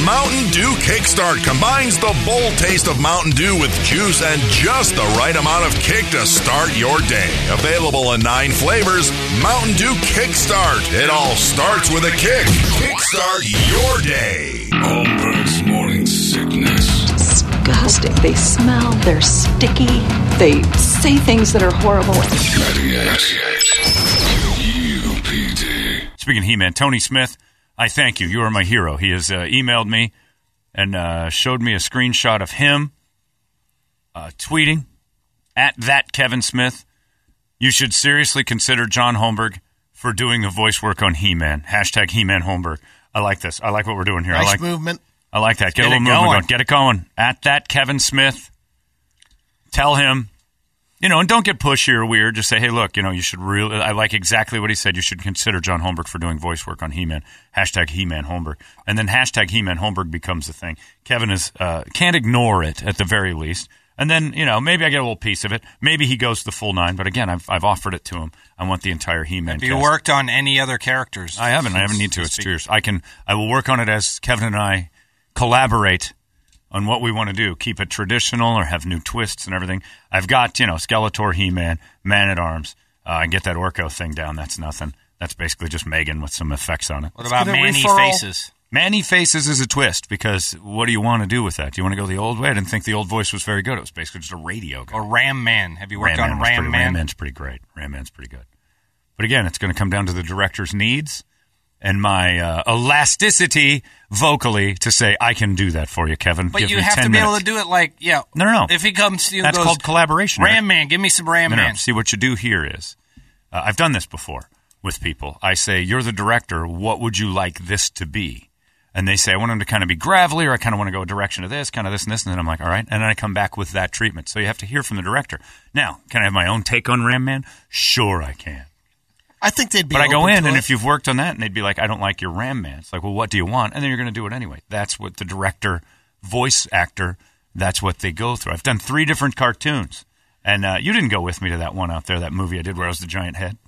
Mountain Dew Kickstart combines the bold taste of Mountain Dew with juice and just the right amount of kick to start your day. Available in 9 flavors, Mountain Dew Kickstart. It all starts with a kick. Kickstart your day. Holmberg's Morning Sickness. Disgusting. They smell, they're sticky, they say things that are horrible. 98 UPD. Speaking of He-Man, Tony Smith, I thank you. You are my hero. He has emailed me and showed me a screenshot of him tweeting at that Kevin Smith. You should seriously consider John Holmberg for doing the voice work on He-Man. Hashtag He-Man Holmberg. I like this. I like what we're doing here. Nice movement. I like that. Get a little movement going. Get it going. At that Kevin Smith. Tell him, and don't get pushy or weird. Just say, hey, look, you should really, I like exactly what he said. You should consider John Holmberg for doing voice work on He-Man. Hashtag He-Man Holmberg. And then hashtag He-Man Holmberg becomes the thing. Kevin can't ignore it at the very least. And then, maybe I get a little piece of it. Maybe he goes the full 9. But again, I've offered it to him. I want the entire He-Man cast. Have you worked on any other characters? I haven't. I haven't need to. It's serious. I will work on it as Kevin and I collaborate on what we want to do. Keep it traditional or have new twists and everything. I've got, Skeletor, He-Man, Man-at-Arms. I get that Orko thing down. That's nothing. That's basically just Megan with some effects on it. What about Manny Faces? Manny Faces is a twist because what do you want to do with that? Do you want to go the old way? I didn't think the old voice was very good. It was basically just a radio guy. Or Ram Man. Have you worked on Ram Man? Ram Man's pretty great. Ram Man's pretty good. But again, it's going to come down to the director's needs and my elasticity vocally to say, I can do that for you, Kevin. But you have to be able to do it No. If he comes to you and That's goes, called collaboration. Ram Man, give me some Ram Man. No. See, what you do here is, I've done this before with people. I say, you're the director. What would you like this to be? And they say, I want him to kind of be gravelly, or I kind of want to go a direction of this, kind of this and this. And then I'm like, all right. And then I come back with that treatment. So you have to hear from the director. Now, can I have my own take on Ram Man? Sure I can. I think they'd be But I go in, and it. if you've worked on that, and they'd be like, I don't like your Ram Man. It's like, well, what do you want? And then you're going to do it anyway. That's what the director, voice actor, that's what they go through. I've done 3 different cartoons. And you didn't go with me to that one out there, that movie I did where I was the giant head.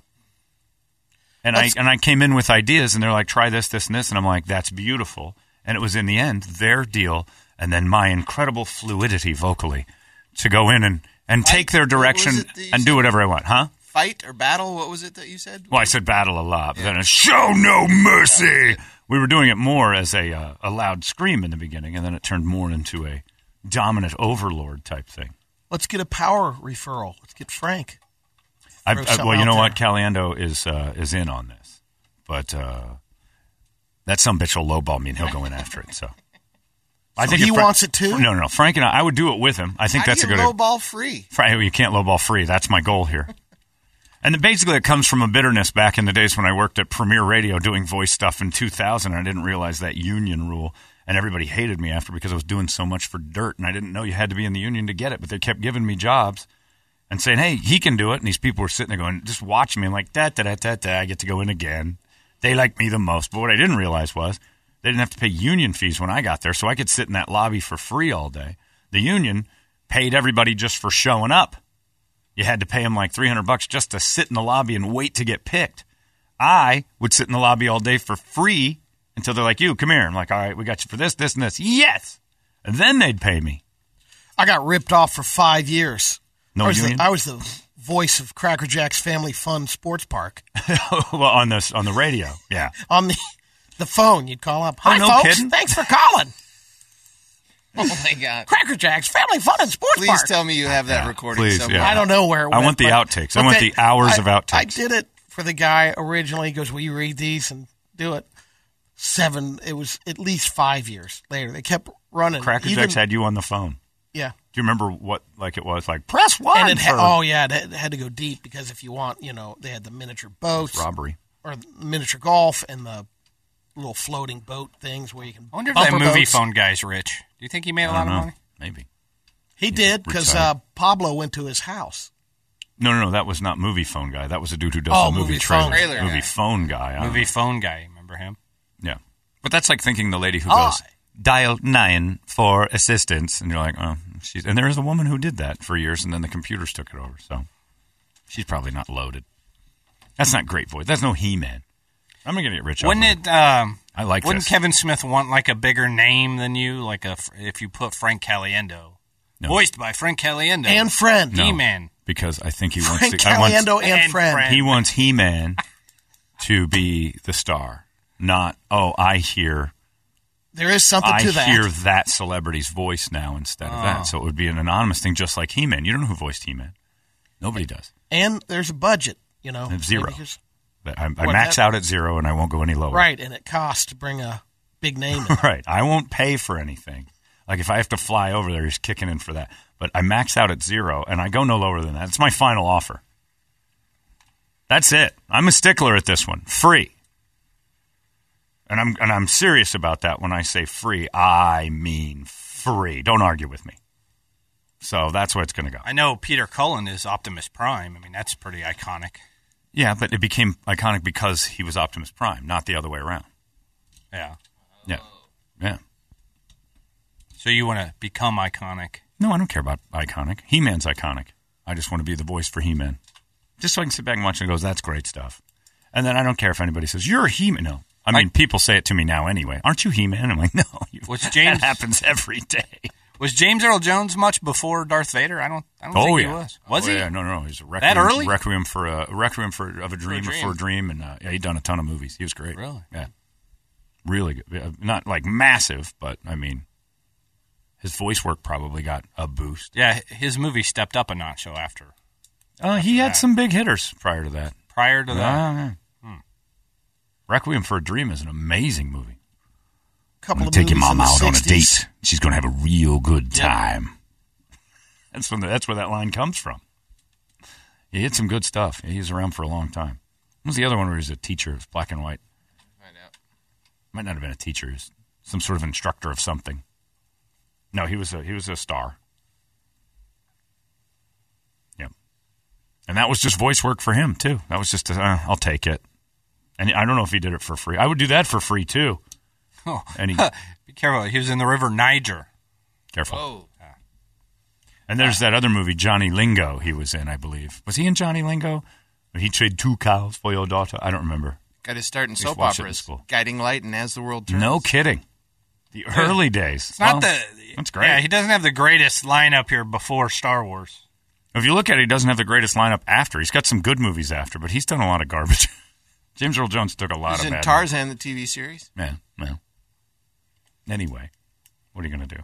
And I came in with ideas, and they're like, try this, this, and this. And I'm like, that's beautiful. And it was, in the end, their deal, and then my incredible fluidity vocally to go in and take their direction and do whatever I want. Huh? Fight or battle? What was it that you said? Well, I said battle a lot, but then a show no mercy. We were doing it more as a loud scream in the beginning, and then it turned more into a dominant overlord type thing. Let's get a power referral. Let's get Frank. Well, you know what? Caliendo is in on this, but that sumbitch will lowball me, and he'll go in after it. So I think he wants it too. No. Frank and I would do it with him. I think that's a good. Lowball free. You can't lowball free. That's my goal here. And basically, it comes from a bitterness back in the days when I worked at Premier Radio doing voice stuff in 2000, and I didn't realize that union rule, and everybody hated me after because I was doing so much for dirt, and I didn't know you had to be in the union to get it, but they kept giving me jobs and saying, hey, he can do it, and these people were sitting there going, just watching me. I'm like, da-da-da-da-da, I get to go in again. They like me the most. But what I didn't realize was they didn't have to pay union fees when I got there, so I could sit in that lobby for free all day. The union paid everybody just for showing up. You had to pay them like $300 just to sit in the lobby and wait to get picked. I would sit in the lobby all day for free until they're like, you, come here. I'm like, all right, we got you for this, this, and this. Yes! And then they'd pay me. I got ripped off for 5 years. No union? I was the voice of Cracker Jack's Family Fun Sports Park. Well, on the radio, yeah. On the phone, you'd call up. Hi, no folks. kidding. Thanks for calling. Oh, my God. Cracker Jack's Family Fun and Sports Park. Please tell me you have that recording somewhere. Yeah. I don't know where it went. I want the outtakes. I want the hours of outtakes. I did it for the guy originally. He goes, will you read these and do it? It was at least 5 years later. They kept running. Cracker Jacks had you on the phone. Yeah. Do you remember what it was? Like, press 1. And it had to go deep because if you want, they had the miniature boats. Robbery. Or miniature golf and the little floating boat things where you can I wonder if that movie phone guy's rich. Do you think he made a lot of money? Maybe. He did because Pablo went to his house. No. That was not movie phone guy. That was a dude who does the movie trailer. Movie phone guy. Movie phone guy. Remember him? Yeah. But that's like thinking the lady who goes, dial 9 for assistance. And you're like, oh, and there is a woman who did that for years, and then the computers took it over. So she's probably not loaded. That's not great voice. That's no He-Man. I'm going to get rich. Wouldn't off of it? I like Wouldn't this. Kevin Smith want like a bigger name than you? Like if you put Frank Caliendo, voiced by Frank Caliendo And friend. No. He-Man. Because I think he wants Frank to. Caliendo and and friend. friend. He wants He-Man to be the star, not I hear There is something to that. hear that celebrity's voice now instead of that. So it would be an anonymous thing, just like He-Man. You don't know who voiced He-Man. Nobody does. And there's a budget, you know. It's zero. Maybe here's- But I max out at 0, and I won't go any lower. Right, and it costs to bring a big name in. Right. I won't pay for anything. Like if I have to fly over there, he's kicking in for that. But I max out at 0, and I go no lower than that. It's my final offer. That's it. I'm a stickler at this one. Free. And I'm serious about that when I say free. I mean free. Don't argue with me. So that's where it's going to go. I know Peter Cullen is Optimus Prime. I mean, that's pretty iconic. Yeah, but it became iconic because he was Optimus Prime, not the other way around. Yeah. Yeah. Yeah. So you want to become iconic? No, I don't care about iconic. He-Man's iconic. I just want to be the voice for He-Man. Just so I can sit back and watch and goes, that's great stuff. And then I don't care if anybody says, you're a He-Man. No. I mean, people say it to me now anyway. Aren't you He-Man? I'm like, no. That happens every day. Was James Earl Jones much before Darth Vader? I don't think he was. Was he? Yeah, no. He was a Requiem, That early? Requiem for a Dream, or for a Dream, and yeah, he'd done a ton of movies. He was great. Really? Yeah, really good. Yeah, not like massive, but I mean, his voice work probably got a boost. Yeah, his movie stepped up a notch after. He had some big hitters prior to that. Prior to that, Yeah. Requiem for a Dream is an amazing movie. Couple of Take your movies mom in the out on a 60s. date. She's going to have a real good time. That's where that line comes from. He had some good stuff. He was around for a long time. What was the other one where he was a teacher? It was black and white. Find out. Might not have been a teacher. He was some sort of instructor of something. No, he was a star. Yep. And that was just voice work for him, too. That was just, I'll take it. And I don't know if he did it for free. I would do that for free, too. Oh, And he, be careful. He was in the River Niger. careful. Oh, And there's that other movie, Johnny Lingo, he was in, I believe. Was he in Johnny Lingo? He traded 2 cows for your daughter? I don't remember. got his start in to soap watch it in operas. school. Guiding Light and As the World Turns. No kidding. The early days. It's not That's great. Yeah, he doesn't have the greatest lineup here before Star Wars. If you look at it, he doesn't have the greatest lineup after. He's got some good movies after, but he's done a lot of garbage. James Earl Jones took a lot He's of in bad Tarzan, the TV series. movies. Yeah, well. Anyway, what are you going to do?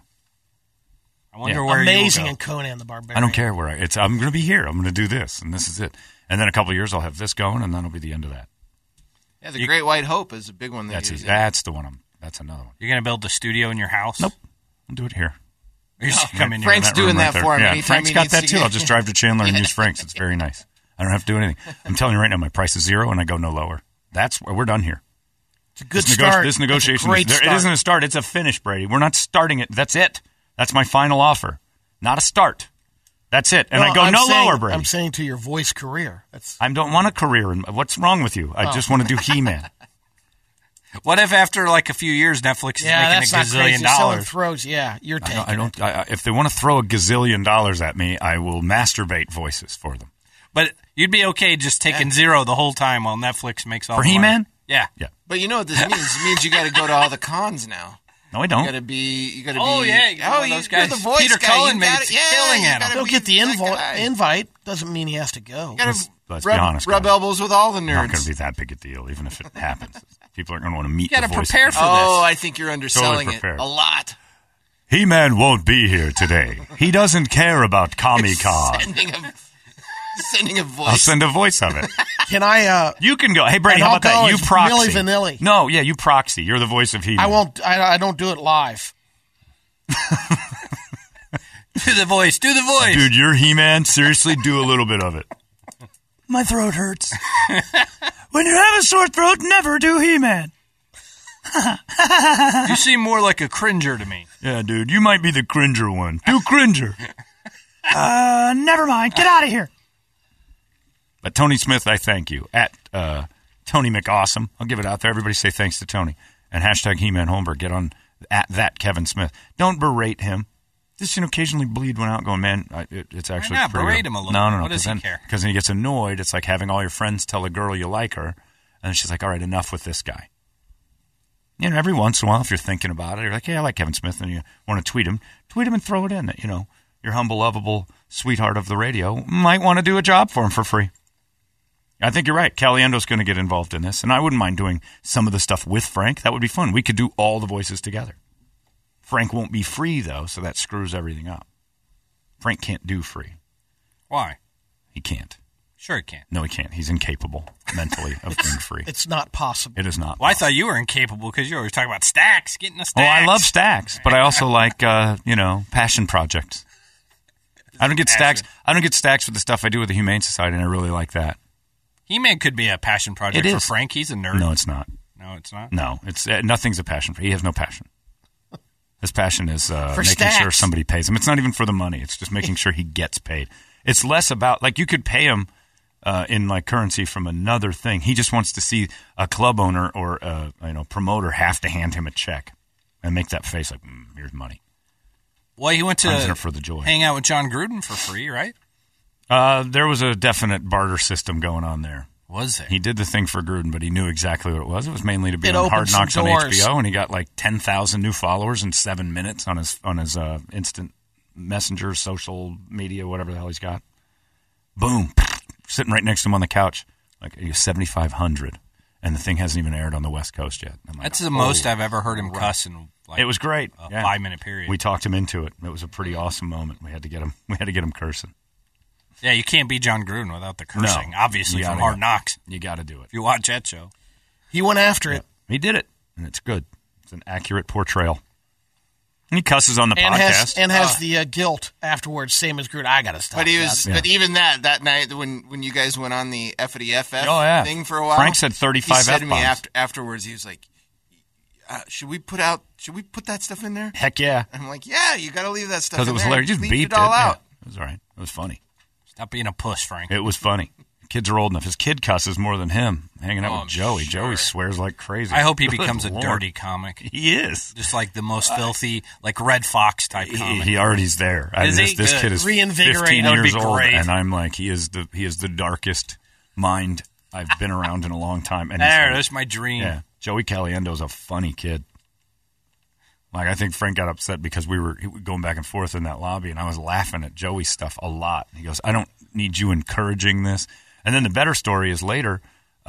I wonder Yeah. where Amazing you'll in go. Conan the Barbarian. I don't care where I'm going to be here. I'm going to do this, and this is it. And then a couple of years, I'll have this going, and that'll be the end of that. Yeah, the Great White Hope is a big one. That's he was in. that's the one. That's another one. You're going to build a studio in your house? Nope. I'll do it here. You just come in here. Frank's doing room that there. for him. Yeah, Anytime Frank's he got needs that to too. get- I'll just drive to Chandler and use Frank's. It's very nice. I don't have to do anything. I'm telling you right now, my price is 0, and I go no lower. We're done here. It's a good This start. This negotiation, Great it start. isn't a start. It's a finish, Brady. We're not starting it. That's it. That's my final offer. Not a start. That's it. And I go I'm no saying- lower, Brady. I'm saying to your voice career. That's I don't want a career. What's wrong with you? I just want to do He-Man. What if after like a few years, Netflix is that's making not $1 crazy. gazillion? Someone throws. Yeah, you're taking. I don't. If they want to throw $1 gazillion at me, I will masturbate voices for them. But you'd be okay just taking 0 the whole time while Netflix makes all For the money. He-Man? Yeah. Yeah. But you know what this means? It means you got to go to all the cons now. No, I You don't. got to be. You got to Oh, be. yeah, you're one of those guys. You're the voice Peter guy. Cullen You made gotta- a killing you at him. gotta He'll be get the that guy. invite. Doesn't mean he has to go. You got to Let's be honest, rub guys. elbows with all the Not going to nerds. be that big a deal, even if it happens. People aren't going to want to meet You the gotta voice. prepare for Oh, this. I think you're underselling it prepared. a lot. He-Man won't be here today. He doesn't care about Comic-Con. Sending a voice. I'll send a voice of it. Can I? You can go. Hey, Brady, And how I'll about that? go You as proxy. Milli Vanilli. No, yeah, you proxy. You're the voice of He-Man. I won't. I don't do it live. Do the voice. Do the voice. Dude, you're He-Man. Seriously, do a little bit of it. My throat hurts. When you have a sore throat, never do He-Man. You seem more like a cringer to me. Yeah, dude, you might be the cringer one. Do cringer. Never mind. Get out of here. But Tony Smith, I thank you. At Tony McAwesome. I'll give it out there. Everybody say thanks to Tony. And hashtag He-Man Holmberg. Get on at that Kevin Smith. Don't berate him. Just occasionally bleed one out going, man, it's actually Why not? pretty Berate good. him a little. No. What does he care? Because then he gets annoyed. It's like having all your friends tell a girl you like her, And then she's like, all right, enough with this guy. You know, every once in a while, if you're thinking about it, you're like, yeah, I like Kevin Smith, and you want to tweet him and throw it in. You know, your humble, lovable sweetheart of the radio might want to do a job for him for free. I think you're right. Caliendo's going to get involved in this, and I wouldn't mind doing some of the stuff with Frank. That would be fun. We could do all the voices together. Frank won't be free, though, so that screws everything up. Frank can't do free. Why? He can't. Sure he can't. No, he can't. He's incapable mentally of being free. It's not possible. It is not. Well, I thought you were incapable because you always talking about stacks, getting a Oh, stack. I love stacks, but I also like, passion projects. I don't get stacks. I don't get stacks with the stuff I do with the Humane Society, and I really like that. He-Man could be a passion project It for is. Frank. He's a nerd. No, it's not. No, it's not? No, it's nothing's a passion for. He has no passion. His passion is making stacks. sure somebody pays him. It's not even for the money. It's just making sure he gets paid. It's less about, like, you could pay him in like currency from another thing. He just wants to see a club owner or a promoter have to hand him a check and make that face like, here's money. Well, he went I'm in to it for the joy. hang out with John Gruden for free, right? There was a definite barter system going on there. Was there? He did the thing for Gruden, but he knew exactly what it was. It was mainly to be It on opened Hard some Knocks on doors. HBO, and he got like 10,000 new followers in 7 minutes on his instant messenger, social media, whatever the hell he's got. Boom, sitting right next to him on the couch, like 7,500, and the thing hasn't even aired on the West Coast yet. I'm like, That's the most I've ever heard him cuss in like it was great. a Yeah. 5-minute period. We talked him into it. It was a pretty awesome moment. We had to get him cursing. Yeah, you can't be John Gruden without the cursing, No. obviously, You from gotta Hard go. Knocks. You got to do it. If you watch that show. He went after it. He did it, and it's good. It's an accurate portrayal. And he cusses on the And podcast. has the guilt afterwards, same as Gruden. I got to stop. But he was. that. But even that night when you guys went on the FDFF Oh, yeah. thing for a while, Frank said 35 He said to me F-bombs. afterwards, he was like, "Should we put that stuff in there?" Heck yeah. I'm like, "Yeah, you got to leave that stuff." Because in it was there. hilarious. Just Leave beeped it all out. Yeah, it was all right. It was funny. Stop being a puss, Frank. It was funny. Kids are old enough. His kid cusses more than him. Hanging out Oh, with I'm Joey. sure. Joey swears like crazy. I hope he Good becomes a Lord. dirty comic. He is. Just like the most filthy, like Red Fox type comic. He already's there. Is he? This Good. kid is Reinvigorate. 15 That would years be old, great. and I'm like, he is the darkest mind I've been around in a long time. And he's There, funny. that's my dream. Yeah, Joey Caliendo's a funny kid. Like, I think Frank got upset because we were going back and forth in that lobby, and I was laughing at Joey's stuff a lot. He goes, I don't need you encouraging this. And then the better story is later,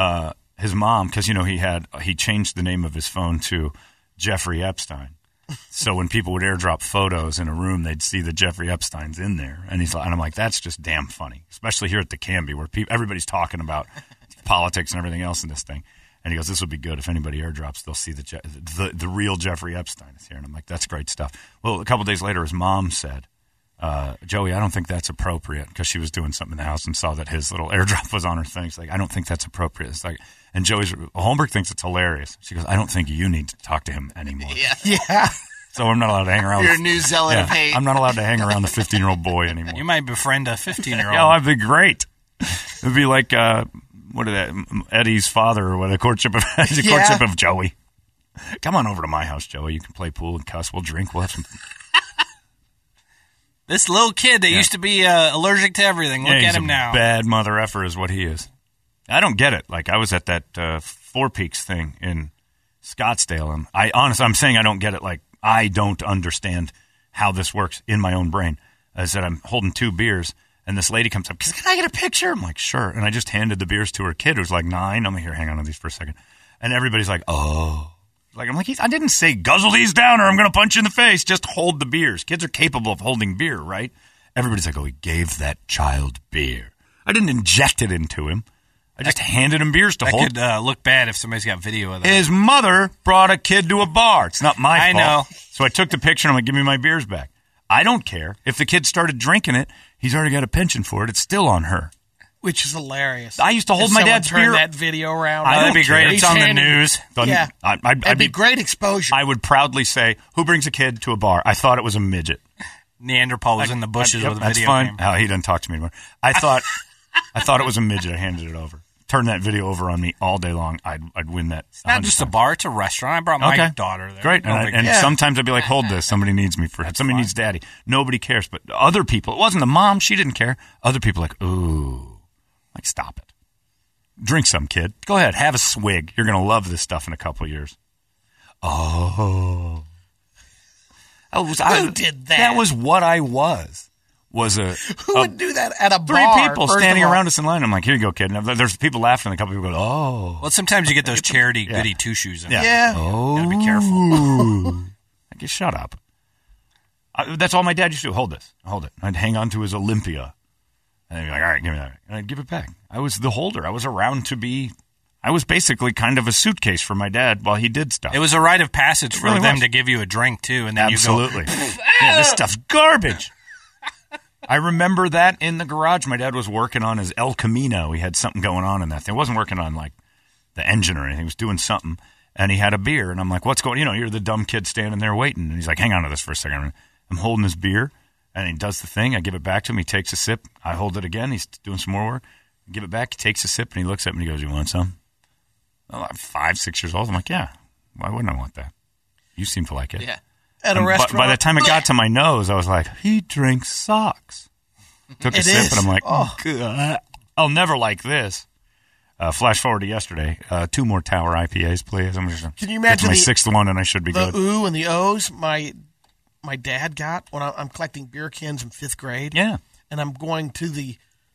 his mom, because, he changed the name of his phone to Jeffrey Epstein. So when people would airdrop photos in a room, they'd see that Jeffrey Epstein's in there. And I'm like, that's just damn funny, especially here at the Canby where everybody's talking about politics and everything else in this thing. And he goes, this would be good. If anybody airdrops, they'll see the real Jeffrey Epstein is here. And I'm like, that's great stuff. Well, a couple days later, his mom said, Joey, I don't think that's appropriate, because she was doing something in the house and saw that his little airdrop was on her thing. She's like, I don't think that's appropriate. It's like, and Holmberg thinks it's hilarious. She goes, I don't think you need to talk to him anymore. Yeah. So I'm not allowed to hang around. You're a new zealot of Yeah, hate. I'm not allowed to hang around the 15-year-old boy anymore. You might befriend a 15-year-old. Yeah, that'd be great. It'd be like Eddie's father, or what, the courtship of Joey. Come on over to my house, Joey. You can play pool and cuss. We'll drink. We'll have some. This little kid that used to be allergic to everything. Look he's at him a now. Bad mother effer is what he is. I don't get it. Like, I was at that Four Peaks thing in Scottsdale, and I'm saying I don't get it. Like, I don't understand how this works in my own brain. I said, I'm holding 2 beers, and this lady comes up, can I get a picture? I'm like, sure. And I just handed the beers to her kid, who's like 9. I'm like, here, hang on to these for a second. And everybody's like, oh. Like, I'm like, I didn't say guzzle these down or I'm going to punch you in the face. Just hold the beers. Kids are capable of holding beer, right? Everybody's like, oh, he gave that child beer. I didn't inject it into him. I just handed him beers to That hold. could look bad if somebody's got video of that. His mother brought a kid to a bar. It's not my I fault. know. So I took the picture and I'm like, give me my beers back. I don't care. If the kid started drinking it, he's already got a pension for it. It's still on her. Which is hilarious. I used to hold If my someone dad's turned beer. that video around. I That'd don't be great. care. It's on the Handed- news. Yeah. I'd That'd be be great exposure. I would proudly say, who brings a kid to a bar? I thought it was a midget. Neanderthal was in the bushes Yep, with a that's video fine. camera. Oh, he doesn't talk to me anymore. I thought it was a midget. I handed it over. Turn that video over on me all day long. I'd win that. It's not just a bar, it's a restaurant. I brought my daughter there. Great. No And, big and deal. sometimes I'd be like, hold this. Somebody needs me for it. Somebody needs daddy. Nobody cares. But other people, it wasn't the mom. She didn't care. Other people like, ooh. Like, stop it. Drink some, kid. Go ahead, have a swig. You're going to love this stuff in a couple of years. Oh. Who did that? That was what I was. Who would do that at a three bar? people standing around us in line. I'm like, here you go, kid. And there's people laughing, and a couple people go, oh. Well, sometimes you get those charity goody two-shoes in. Yeah. Oh. Gotta be careful. Like, just shut up. That's all my dad used to do. Hold this. Hold it. I'd hang on to his Olympia. And he'd be like, all right, give me that. And I'd give it back. I was the holder. I was around to be... I was basically kind of a suitcase for my dad while he did stuff. It was a rite of passage for really them was. to give you a drink, too. And then Absolutely. you go... Yeah, this stuff's garbage. I remember that in the garage. My dad was working on his El Camino. He had something going on in that thing. He wasn't working on, like, the engine or anything. He was doing something. And he had a beer. And I'm like, what's going on? You're the dumb kid standing there waiting. And he's like, hang on to this for a second. I'm holding his beer. And he does the thing. I give it back to him. He takes a sip. I hold it again. He's doing some more work. I give it back. He takes a sip. And he looks at me and he goes, you want some? Well, I'm 5, 6 years old. I'm like, yeah. Why wouldn't I want that? You seem to like it. Yeah. At a restaurant. By the time it got to my nose, I was like, he drinks socks. Took a sip, and I'm like, God, I'll never like this. Flash forward to yesterday. 2 more Tower IPAs, please. I'm just Can you imagine my the 6th one, and I should be the good. ooh and the ohs my dad got when I'm collecting beer cans in 5th grade? Yeah. And I'm going to the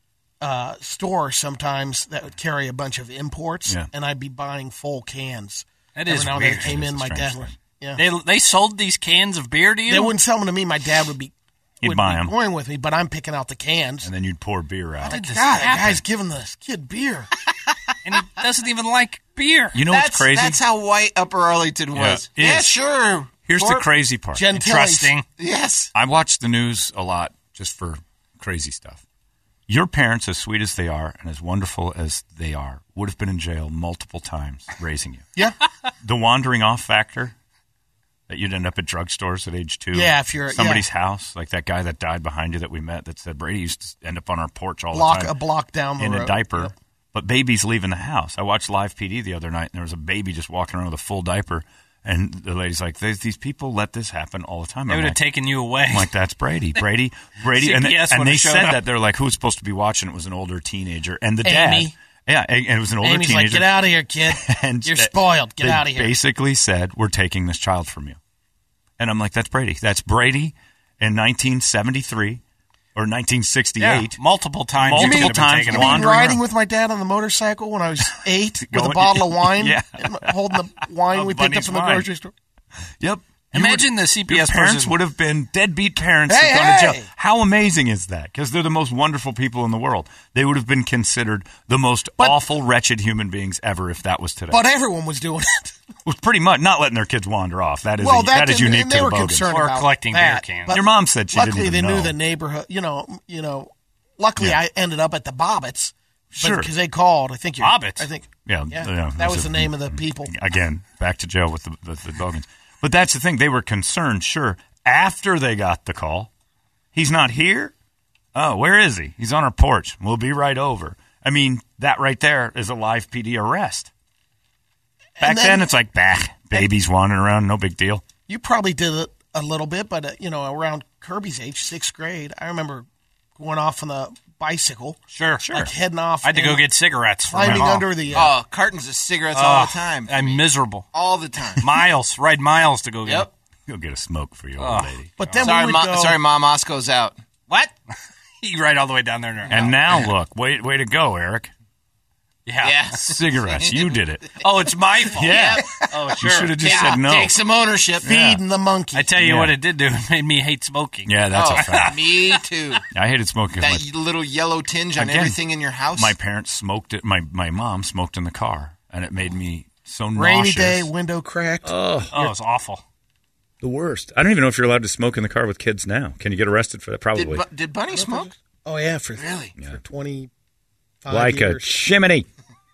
store sometimes that would carry a bunch of imports, and I'd be buying full cans. That is Every now and weird. then it came That is in, a my strange dad. thing. Yeah. They sold these cans of beer to you? They wouldn't sell them to me. My dad would be buy 'em. going with me, but I'm picking out the cans. And then you'd pour beer out. did this God, that happen? guy's giving this kid beer. And he doesn't even like beer. You know what's crazy? That's how white Upper Arlington was. it Yeah, is. sure. Here's the Or- crazy part. Gentiles. Trusting. Yes. I watch the news a lot just for crazy stuff. Your parents, as sweet as they are and as wonderful as they are, would have been in jail multiple times raising you. Yeah. The wandering off factor that you'd end up at drugstores at age 2. Yeah, if you're somebody's house, like that guy that died behind you that we met that said Brady used to end up on our porch all the A time block down the in road. a diaper. Yep. But baby's leaving the house. I watched Live PD the other night, and there was a baby just walking around with a full diaper. And the lady's like, these people let this happen all the time. They I'm would have like, taken you away. I'm like, that's Brady. Brady. And CPS they would've showed said up. that. They're like, who's supposed to be watching? It was an older teenager. And the Amy. dad. Yeah, and it was an older Amy's teenager. like, get out of here, kid. And You're that- spoiled. Get they out of here. basically said, we're taking this child from you. And I'm like, that's Brady. That's Brady in 1973 or 1968. Yeah, multiple times. Multiple you could have been times taken I away. mean, wandering riding around. with my dad on the motorcycle when I was 8 with a Going- bottle of wine, Yeah. and holding the wine Of we picked up Bunny's from the wine. grocery store. Yep. Imagine the Your CPS parents person. would have been deadbeat parents Hey, who've gone to hey! jail. How amazing is that? Because they're the most wonderful people in the world. They would have been considered the most awful, wretched human beings ever if that was today. But everyone was doing it. Well, pretty much not letting their kids wander off. That is that is and- unique and to they the were Bogans. concerned Or about collecting that, beer cans. but Your mom said she luckily didn't even they knew know. the neighborhood. You know. Luckily, Yeah. I ended up at the Bobbits. Sure. Because they called. I think you're. Bobbits? I think. Yeah, That was the name of the people. Again, back to jail with the Bogans. But that's the thing. They were concerned, sure, after they got the call. He's not here? Oh, where is he? He's on our porch. We'll be right over. I mean, that right there is a live PD arrest. Back And then- then, it's like, babies wandering around, no big deal. You probably did it a little bit, but around Kirby's age, 6th grade, I remember going off on the bicycle, Sure. like heading off. I had to go and get cigarettes from my climbing mom. under the. Oh, cartons of cigarettes all the time. I'm miserable. All the time. Ride miles to go get Yep. Go get a smoke for your old lady. but then Sorry, we would go. Sorry, Mom. Osco's out. What? You ride all the way down there. And now, look, way to go, Eric. Yeah. Yes. Cigarettes, you did it. Oh, it's my fault. Yeah. Oh, You sure. should have just said no. Take some ownership. Feeding the monkey. I tell you Yeah. what it did do. It made me hate smoking. Yeah, that's Oh, a fact. me too. I hated smoking. 'Cause That little yellow tinge on Again, everything in your house. my parents smoked it. My mom smoked in the car, and it made me so Rainy nauseous. day, window cracked. Oh, it's awful. The worst. I don't even know if you're allowed to smoke in the car with kids now. Can you get arrested for that? Probably. did Bunny smoke? Oh yeah, for Really? for 25 Like a years. chimney.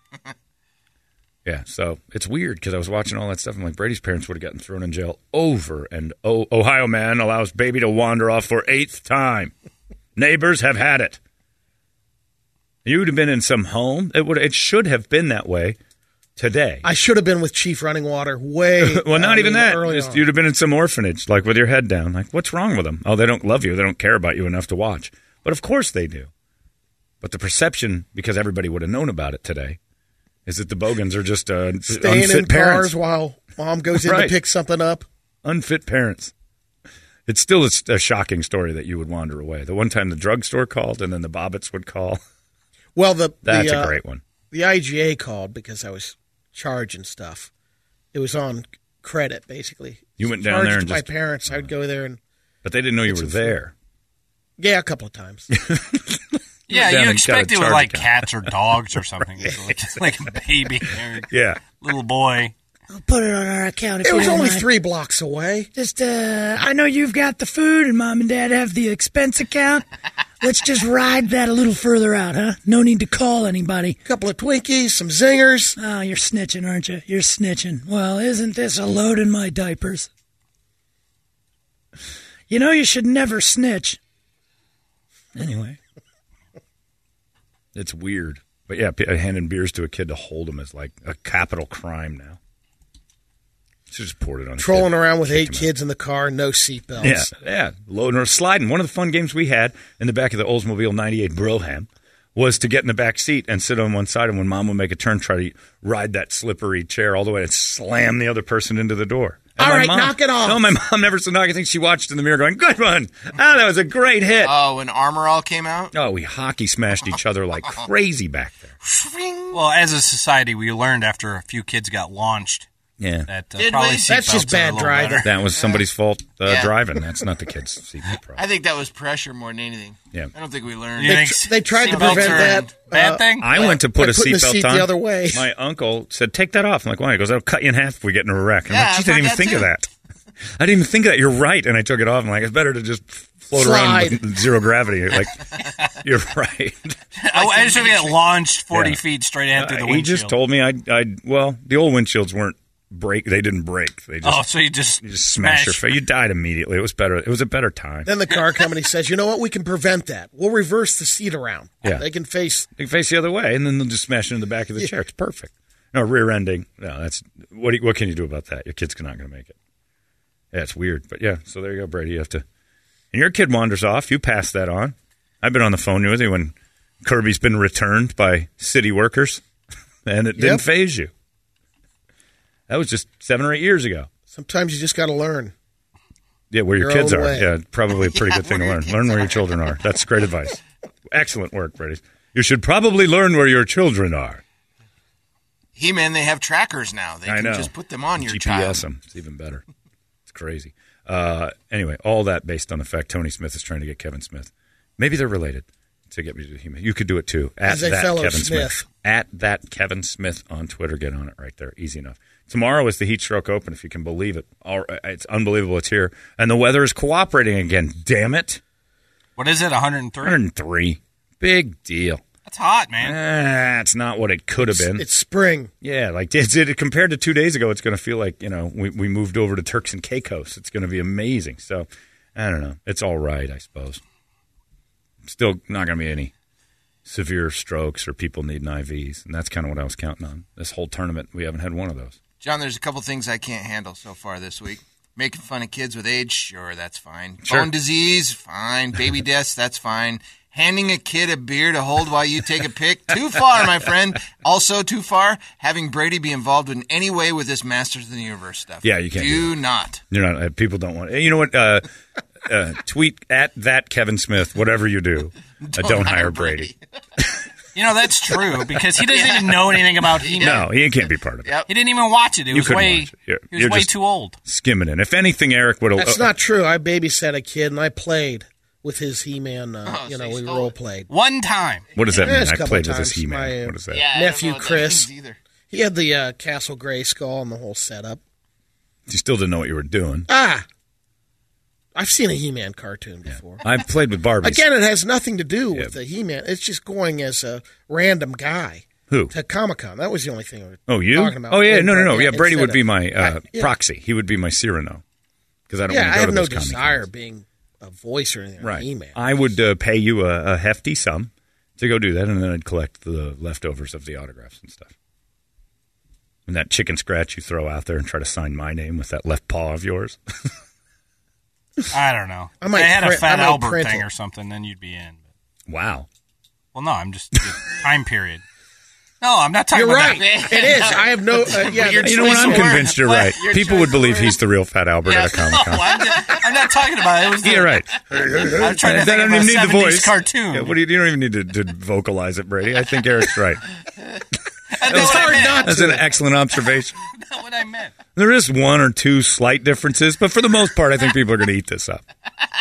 Yeah, so it's weird because I was watching all that stuff. I'm like, Brady's parents would have gotten thrown in jail over and Ohio man allows baby to wander off for 8th time. Neighbors have had it. You would have been in some home. It should have been that way today. I should have been with Chief Running Water way. Well, not even that. Early Just, on. you'd have been in some orphanage, like with your head down. Like, what's wrong with them? Oh, they don't love you. They don't care about you enough to watch. But of course they do. But the perception, because everybody would have known about it today, is that the Bogans are just staying unfit in parents. cars while mom goes in to pick something up. Unfit parents. It's still a shocking story that you would wander away. The one time the drugstore called and then the Bobbitts would call. Well, that's a great one. The IGA called because I was charging stuff. It was on credit, basically. You went down there and my parents. I would go there But they didn't know you were there. Yeah, a couple of times. Yeah, you expect it with like cats or dogs or something. like a baby. Yeah. Little boy. I'll put it on our account. It was only 3 blocks away. Just, I know you've got the food and Mom and Dad have the expense account. Let's just ride that a little further out, huh? No need to call anybody. A couple of Twinkies, some zingers. Oh, you're snitching, aren't you? You're snitching. Well, isn't this a load in my diapers? You know you should never snitch. Anyway. It's weird. But yeah, handing beers to a kid to hold him is like a capital crime now. So just poured it on. Trolling around with 8 kids in the car, no seatbelts. Yeah. Loading or sliding. One of the fun games we had in the back of the Oldsmobile 98 Brougham was to get in the back seat and sit on one side, and when Mom would make a turn, try to ride that slippery chair all the way and slam the other person into the door. And all right, knock it off. No, my mom never said knock. I think she watched in the mirror going, good one. Oh, that was a great hit. Oh, when Armor All came out? Oh, we hockey smashed each other like crazy back there. Well, as a society, we learned after a few kids got launched. Yeah. That That's just bad driving. That was somebody's fault driving. That's not the kid's seatbelt problem. I think that was pressure more than anything. Yeah. I don't think we learned. They tried to prevent that. Bad thing? I went to put a seatbelt on. The other way. My uncle said, take that off. I'm like, why? He goes, that'll cut you in half if we get in a wreck. I'm like, geez, I didn't even think of that. I didn't even think of that. You're right. And I took it off. I'm like, it's better to just float around with zero gravity. Like, you're right. I just get launched 40 feet straight ahead through the windshield. He just told me the old windshields weren't they didn't break. They just, so you just smashed your face. You died immediately. It was better. It was a better time. Then the car company says, you know what? We can prevent that. We'll reverse the seat around. Yeah. They can face the other way, and then they'll just smash it in the back of the chair. It's perfect. No, rear ending. No, that's what can you do about that? Your kid's not going to make it. Yeah, it's weird. But yeah, so there you go, Brady. You have to, and your kid wanders off. You pass that on. I've been on the phone with you when Kirby's been returned by city workers, and it didn't faze you. That was just 7 or 8 years ago. Sometimes you just got to learn. Yeah, where your kids are. Way. Yeah, probably a pretty good thing to learn. Learn where your children are. That's great advice. Excellent work, Brady. You should probably learn where your children are. He-Man, they have trackers now. They can just put them on your child. GPS them. It's even better. It's crazy. Anyway, all that based on the fact Tony Smith is trying to get Kevin Smith. Maybe they're related to get me to He-Man. You could do it too. As a fellow Kevin Smith. At that Kevin Smith on Twitter. Get on it right there. Easy enough. Tomorrow is the Heat Stroke Open, if you can believe it. It's unbelievable. It's here. And the weather is cooperating again. Damn it. What is it, 103? 103. Big deal. That's hot, man. It's not what it could have been. It's spring. Yeah, like compared to 2 days ago, it's going to feel like, we moved over to Turks and Caicos. It's going to be amazing. So, I don't know. It's all right, I suppose. Still not going to be any severe strokes or people needing IVs. And that's kind of what I was counting on. This whole tournament, we haven't had one of those. John, there's a couple things I can't handle so far this week. Making fun of kids with AIDS, sure, that's fine. Sure. Bone disease, fine. Baby deaths, that's fine. Handing a kid a beer to hold while you take a pic, too far, my friend. Also too far, having Brady be involved in any way with this Masters of the Universe stuff. Yeah, you can't do not. You're not. People don't want it. You know what? Tweet at that Kevin Smith, whatever you do. Don't hire Brady. That's true, because he doesn't even know anything about He-Man. No, he can't be part of it. Yep. He didn't even watch it. He was way just too old. Skimming it. If anything, Eric would have... That's not true. I babysat a kid, and I played with his He-Man. We role-played. One time. What does that mean? I played with his He-Man. What is that? Nephew Chris. He had the Castle Grayskull and the whole setup. You still didn't know what you were doing. I've seen a He-Man cartoon before. I've played with Barbies. Again, it has nothing to do with the He-Man. It's just going as a random guy. Who? To Comic-Con. That was the only thing I was talking about. Oh, yeah. No. Yeah, Brady would be my proxy. He would be my Cyrano. Because I don't want to go to those I have no desire being a voice or anything like He-Man. I would pay you a hefty sum to go do that, and then I'd collect the leftovers of the autographs and stuff. And that chicken scratch you throw out there and try to sign my name with that left paw of yours. I don't know. If they had a Fat Albert thing or something, then you'd be in. Wow. Well, no, I'm just the time period. No, I'm not talking You're about right. that. It is. I have no. You know what? I'm convinced you're right. People would believe he's the real Fat Albert at a Comic Con. I'm not talking about it. It was You're right. I'm trying to I think don't of a even need the 70s voice. cartoon. Yeah, you don't even need to vocalize it, Brady. I think Eric's right. That's hard not That's an excellent observation. That's not what I meant. There is one or two slight differences, but for the most part, I think people are going to eat this up.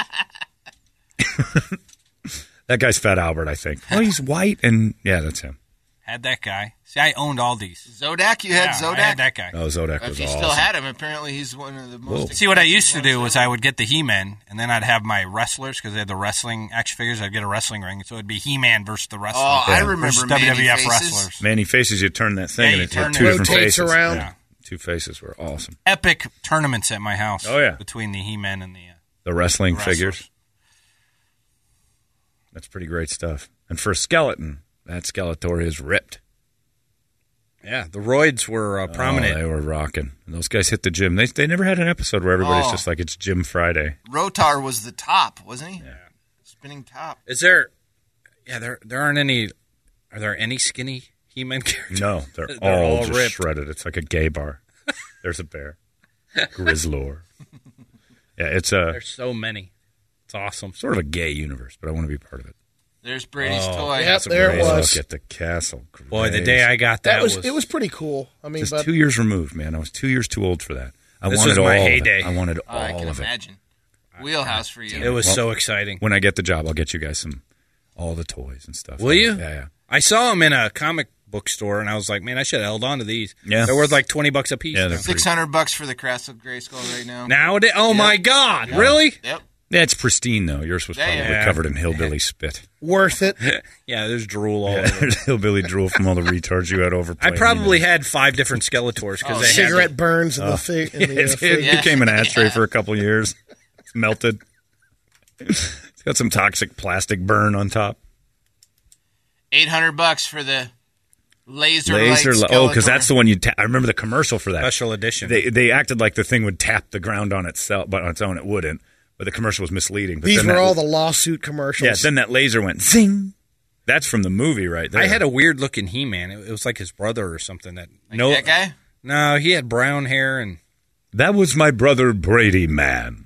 That guy's Fat Albert, I think. Oh, he's white, and yeah, that's him. Had that guy. See, I owned all these. Zodak, you had Zodak? I had that guy. Oh, Zodak was If you awesome. still had him, apparently he's one of the most. See, what I used to do was I would get the He-Man, and then I'd have my wrestlers, because they had the wrestling action figures. I'd get a wrestling ring, so it'd be He-Man versus the wrestler. Oh, I versus remember Manny WWF Faces. wrestlers. Manny Faces, you turn that thing, Yeah, and you it had turn two it. different Rotates faces. around. Yeah. Two faces were awesome. Epic tournaments at my house. Oh, yeah. Between the He-Man and the The wrestling wrestlers. figures. That's pretty great stuff. And for a skeleton, that Skeletor is ripped. Yeah, the roids were prominent. Oh, they were rocking. And those guys hit the gym. They never had an episode where everybody's just like, it's Gym Friday. Rotar was the top, wasn't he? Yeah. Spinning top. Is there? Yeah, there aren't any. Are there any skinny He-Man characters? No, they're all just ripped. shredded. It's like a gay bar. There's a bear. Grizzlor. Yeah, it's a There's so many. It's awesome. sort of a gay universe, but I want to be part of it. There's Brady's toy. Yep, That's a there it great was. look at the castle. Boy, the Great. day I got that was It was pretty cool. I mean, Just but 2 years removed, man. I was 2 years too old for that. I This wanted was all my of heyday. it. I wanted all I can of it. imagine. Wheelhouse for you. It was so exciting. When I get the job, I'll get you guys all the toys and stuff. Will you? Yeah. I saw them in a comic book store, and I was like, man, I should have held on to these. Yeah. They're worth like $20 a piece. Yeah, now. they're pretty- $600 for the Castle Grayskull right now. Nowadays, oh my God, really? Yep. Yeah, it's pristine though. Yours was probably Yeah. covered in hillbilly spit. worth it. Yeah, there's drool all Yeah, over. there's hillbilly drool from all the retards you had over. I probably had 5 different Skeletors because they had Cigarette burns in the fig. In the, It fig. became an ashtray for a couple years. It's melted. It's got some toxic plastic burn on top. $800 for the laser light Oh, because Skeletor. that's the one you. I remember the commercial for that. special edition. They acted like the thing would tap the ground on itself, but on its own it wouldn't. But the commercial was misleading. But These then were that- all the lawsuit commercials. Yeah, then that laser went zing. That's from the movie right there. I had a weird looking He-Man. It was like his brother or something. That guy? No, he had brown hair and. That was my brother Brady Man.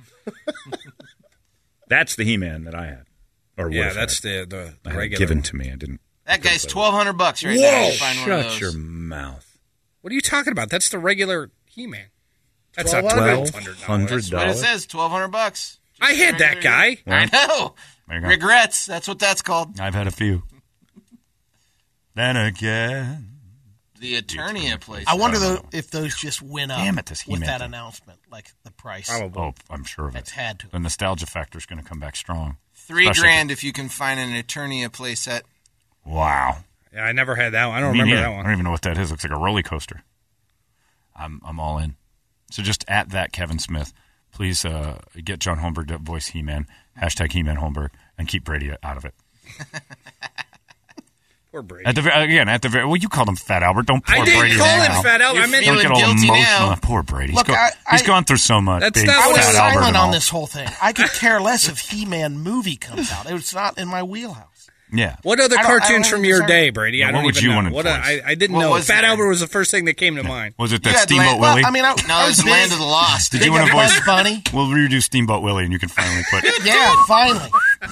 That's the He-Man that I had. Or Yeah, would've that's had. the I had it regular. given one. to me. I didn't. That guy's $1,200 right Whoa! now. You find one of Shut those. your mouth. What are you talking about? That's the regular He-Man. That's not $1,200. $1,200. That's what it says. $1,200. I had that guy. I know. There you go. Regrets. That's what that's called. I've had a few. Then again. The Eternia place. I wonder though if those just went up Damn it, this with He-Man that thing. announcement, like the price. Oh, I'm sure of it. It's had to. The nostalgia factor is going to come back strong. $3,000 if you can find an Eternia playset. Wow. Yeah, I never had that one. I don't Me remember neither. that I one. don't even know what that is. Looks like a roller coaster. I'm all in. So just at that Kevin Smith, please get John Holmberg to voice He-Man, # He-Man Holmberg, and keep Brady out of it. Poor Brady. At the very well, you called him Fat Albert. Don't pour I didn't Brady call now. him Fat Albert. I You're meant Don't feeling get all guilty emotional. now. Poor Brady. Look, He's gone through so much. That's Big not I what was Fat Fat Albert silent and on all. this whole thing. I could care less if He-Man movie comes out. It's not in my wheelhouse. Yeah. What other I don't cartoons from your understand. day, Brady? Yeah, I what don't would even you know. want to What voice? I didn't What know. was Fat there? Albert was the first thing that came to mind. Was it You that had Steamboat Well, Willie? I mean, No, I it was was big. Land of the Lost. Did you want to Bugs voice? Bunny? We'll redo Steamboat Willie, and you can finally put. Yeah, finally.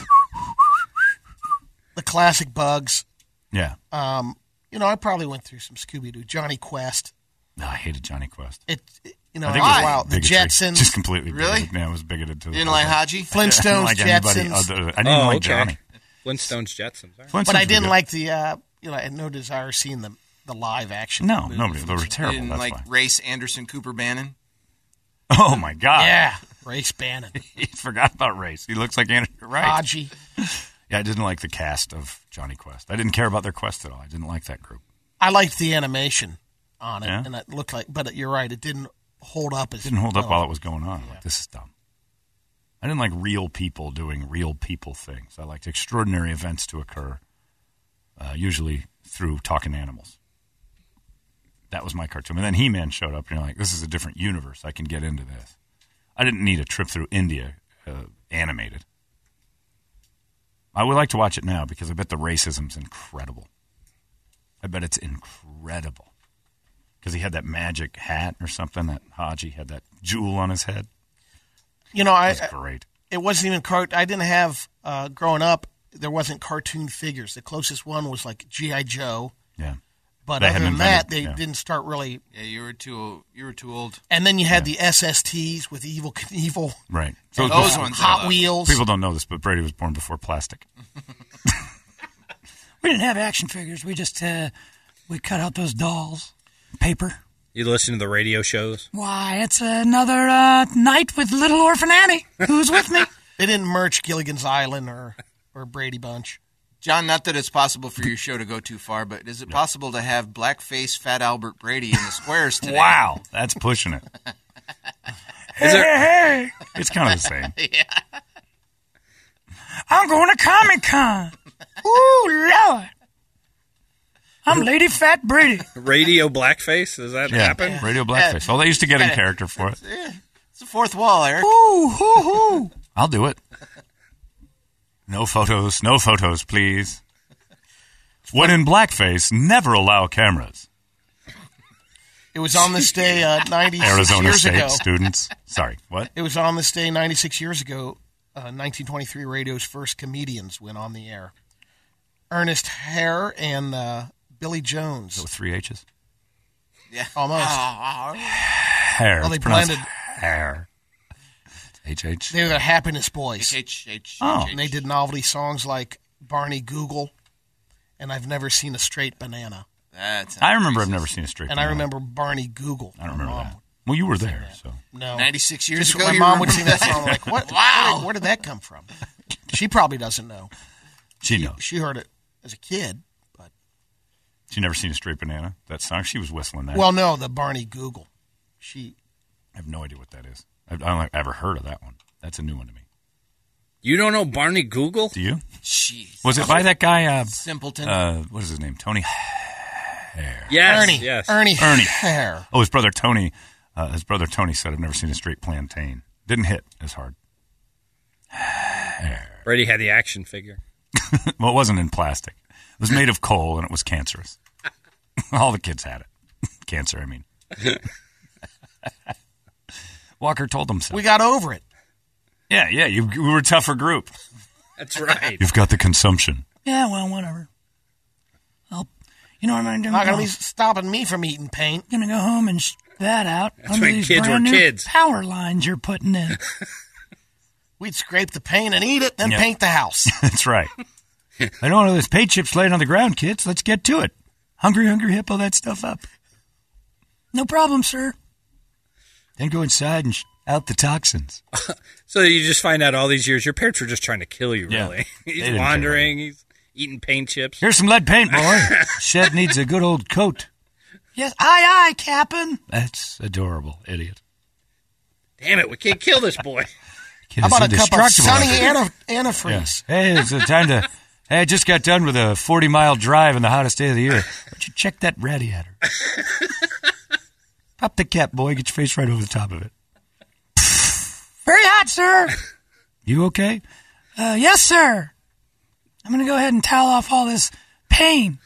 The classic Bugs. Yeah. I probably went through some Scooby-Doo. Johnny Quest. No, I hated Johnny Quest. I I think it wow, was the bigotry. Jetsons. Just completely Really? bigoted. Yeah, I was bigoted to the Didn't like Haji? Flintstones, I didn't like anybody Jetsons. other. I didn't like okay. Johnny. Flintstones, Jetsons. All right. Flintstones But I were didn't good. like the, I had no desire seeing the live action. No, movie. nobody. They were terrible. Didn't That's like why. Race Anderson Cooper Bannon. Oh my God! Yeah, Race Bannon. He forgot about Race. He looks like Andrew. Right? Haji. Yeah, I didn't like the cast of Johnny Quest. I didn't care about their quest at all. I didn't like that group. I liked the animation on it, Yeah? and it looked like. But you're right, it didn't hold up as. It didn't hold up well. while it was going on. I'm like, this is dumb. I didn't like real people doing real people things. I liked extraordinary events to occur, usually through talking animals. That was my cartoon. And then He-Man showed up, and you're like, this is a different universe. I can get into this. I didn't need a trip through India animated. I would like to watch it now because I bet the racism's incredible. I bet it's incredible. Because he had that magic hat or something. That Haji had that jewel on his head. You know, It was great. It wasn't even I didn't have growing up. There wasn't cartoon figures. The closest one was like G.I. Joe. Yeah. But They other hadn't than that, invented- they didn't start really. Yeah, you were too old. And then you had the SSTs with Evel Knievel. Right. And those ones I Hot love. Wheels. People don't know this, but Brady was born before plastic. We didn't have action figures. We just we cut out those dolls, paper. You listen to the radio shows? Why, it's another night with Little Orphan Annie. Who's with me? They didn't merch Gilligan's Island or Brady Bunch. John, not that it's possible for your show to go too far, but is it possible to have blackface Fat Albert Brady in the squares today? Wow, that's pushing it. Hey, It's kind of the same. Yeah. I'm going to Comic-Con. Ooh, Lord. I'm Lady Fat Brady. Radio blackface? Does that happen? Radio blackface. Well, they used to get in character for it. It's the fourth wall, Eric. Ooh, hoo, hoo. I'll do it. No photos, please. When in blackface, never allow cameras. It was on this day 96 Arizona years State ago. students. Sorry, what? It was on this day 96 years ago. 1923 radio's first comedians went on the air. Ernest Hare and Billy Jones. With 3 H's? Yeah. Almost. Hair. Well, they It's pronounced blended. hair. H-H. They were the Happiness Boys. Oh. And they did novelty songs like Barney Google and I've Never Seen a Straight Banana. I remember I've never seen a straight And banana. I remember Barney Google. I don't remember that. Well, you were there, so. No. 96 years Just ago, my you mom would remember sing that song. I'm like, what? Wow. Where did that come from? She probably doesn't know. She knows. She heard it as a kid. She never seen a straight banana? That song? She was whistling that. Well, no, the Barney Google. I have no idea what that is. I don't think I've ever heard of that one. That's a new one to me. You don't know Barney Google? Do you? Jeez. Was it by that guy? Simpleton. What is his name? Tony Hare. Yes. Ernie. Yes. Ernie Ernie. Hare. Oh, his brother Tony. His brother Tony said, "I've never seen a straight plantain." Didn't hit as hard. Brady had the action figure. Well, it wasn't in plastic. It was made of coal, and it was cancerous. All the kids had it. Cancer, I mean. Walker told them so. We got over it. Yeah, we were a tougher group. That's right. You've got the consumption. Yeah, well, whatever. You know what I'm going to do? Not going to be stopping me from eating paint. I'm going to go home and that out. That's under when these kids brand were new kids. power lines you're putting in. We'd scrape the paint and eat it, then Yeah. paint the house. That's right. I don't know there's paint chips laying on the ground, kids. Let's get to it. Hungry hippo that stuff up. No problem, sir. Then go inside and out the toxins. So you just find out all these years your parents were just trying to kill you, Yeah. really. They He's didn't wandering. He's eating paint chips. Here's some lead paint, boy. Shed needs a good old coat. Yes, aye, Captain. That's adorable, idiot. Damn it, we can't kill this boy. Kid How is about a cup of indestructible. sunny antifreeze? Yeah. Hey, it's time to. Hey, I just got done with a 40-mile drive in the hottest day of the year. Why don't you check that radiator? Pop the cap, boy. Get your face right over the top of it. Very hot, sir. You okay? Yes, sir. I'm going to go ahead and towel off all this pain.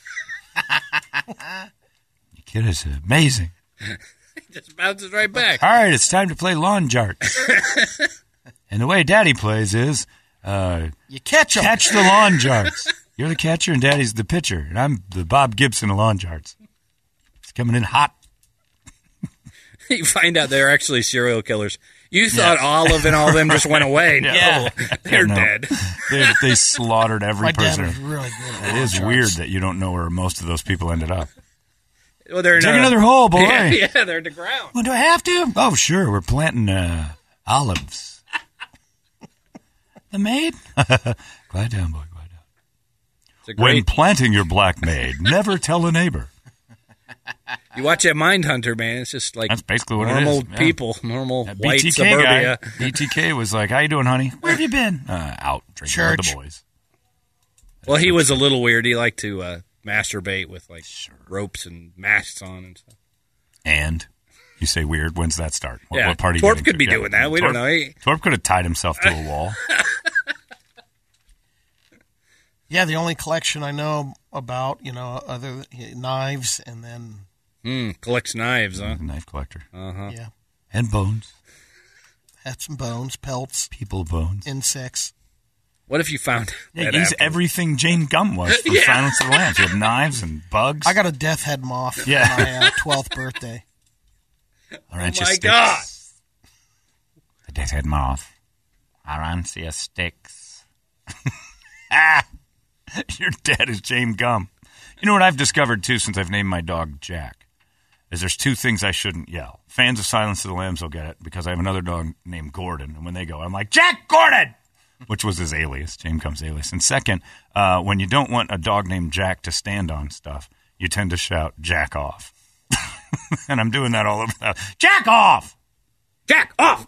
Your kid is amazing. He just bounces right back. All right, it's time to play lawn jarts. And the way Daddy plays is You catch them. catch the lawn jarts. You're the catcher and Daddy's the pitcher. And I'm the Bob Gibson of lawn jarts. It's coming in hot. You find out they're actually serial killers. You thought Olive and all them just went away. No, Yeah. they're No. dead. They slaughtered every My dad prisoner. was really good at It lawn is charts. weird that you don't know where most of those people ended up. Well, they're in Take a- another hole, boy. Yeah, they're in the ground. Well, do I have to? Oh, sure. We're planting olives. The maid? Quiet down, boy. Quiet down. It's a When great. planting your black maid, never tell a neighbor. You watch that Mindhunter, man. It's just like That's basically what normal it is. Yeah. people, normal That white BTK suburbia. guy. BTK was like, "How you doing, honey?" Where have you been? Out drinking with Church. the boys. Well, he was a little weird. He liked to masturbate with like ropes and masks on and stuff. And you say weird. When's that start? What, Yeah, what party? Torp could be doing that. We don't know. Torp could have tied himself to a wall. Yeah, the only collection I know about, other knives and then. Collects knives, huh? Knife collector. Uh-huh. Yeah. And bones. Had some bones, pelts, People bones. insects. What if you found Yeah, that he's after? everything Jane Gum was from Silence of the Lambs. He had knives and bugs. I got a death head moth Yeah. for my 12th birthday. Arancia Oh, my sticks. God. The death head moth. Arancia sticks. Your dad is Jane Gum. You know what I've discovered, too, since I've named my dog Jack? Is there's two things I shouldn't yell. Fans of Silence of the Lambs will get it because I have another dog named Gordon, and when they go, I'm like, Jack Gordon! Which was his alias, Jane Gum's alias. And second, when you don't want a dog named Jack to stand on stuff, you tend to shout, Jack off. And I'm doing that all over the house. Jack off! Jack, off!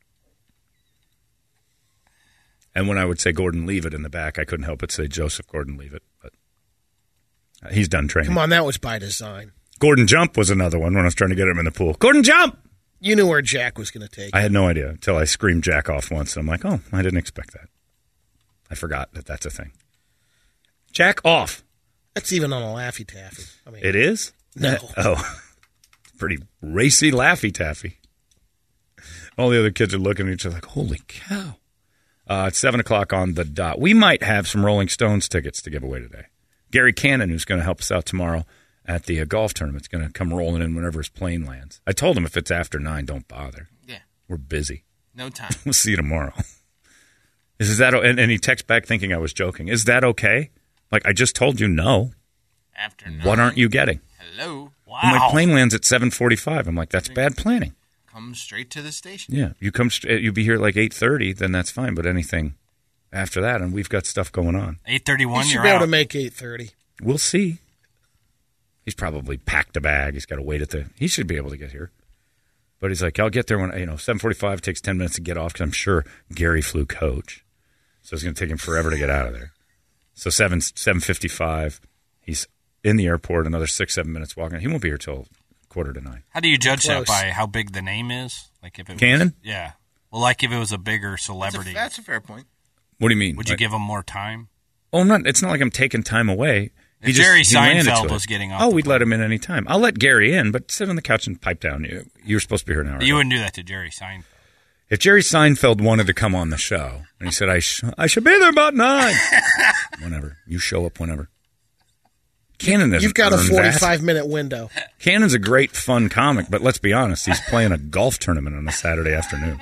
And when I would say Gordon, leave it in the back, I couldn't help but say Joseph Gordon, leave it. But he's done training. Come on, that was by design. Gordon Jump was another one when I was trying to get him in the pool. Gordon Jump! You knew where Jack was going to take I it. had no idea until I screamed Jack off once. And I'm like, oh, I didn't expect that. I forgot that that's a thing. Jack off. That's even on a Laffy Taffy. I mean, It is? No. Oh, pretty racy Laffy Taffy. All the other kids are looking at each other like, holy cow. It's 7 o'clock on the dot. We might have some Rolling Stones tickets to give away today. Gary Cannon, who's going to help us out tomorrow at the golf tournament, is going to come rolling in whenever his plane lands. I told him if it's after 9, don't bother. Yeah. We're busy. No time. We'll see you tomorrow. Is that? And he texted back thinking I was joking. Is that okay? Like, I just told you no. After 9. What aren't you getting? Hello. Wow. Well, my plane lands at 7:45. I'm like, that's bad planning. Come straight to the station. Yeah, you be here at like 8:30, then that's fine. But anything after that, and we've got stuff going on. 8:31, you should you're be able out. to make 8:30. We'll see. He's probably packed a bag. He's got to wait he should be able to get here. But he's like, I'll get there when 7:45 takes 10 minutes to get off because I'm sure Gary flew coach, so it's going to take him forever to get out of there. So 7:55, he's in the airport. Another 6-7 minutes walking. He won't be here till 8:45. How do you judge that Close. by how big the name is? Like if it Cannon? Was, yeah. Well, like if it was a bigger celebrity, That's a fair point. What do you mean? would you give him more time? Oh, it's not like I'm taking time away. If Jerry he landed Seinfeld to it. was getting off Oh, the we'd let him in any time. I'll let Gary in, but sit on the couch and pipe down. You were supposed to be here an hour You ago. wouldn't do that to Jerry Seinfeld. If Jerry Seinfeld wanted to come on the show, and he said, I should be there about 9. Whenever. You show up whenever. Cannon doesn't You've got a earn that. 45-minute window. Cannon's a great, fun comic, but let's be honest, he's playing a golf tournament on a Saturday afternoon.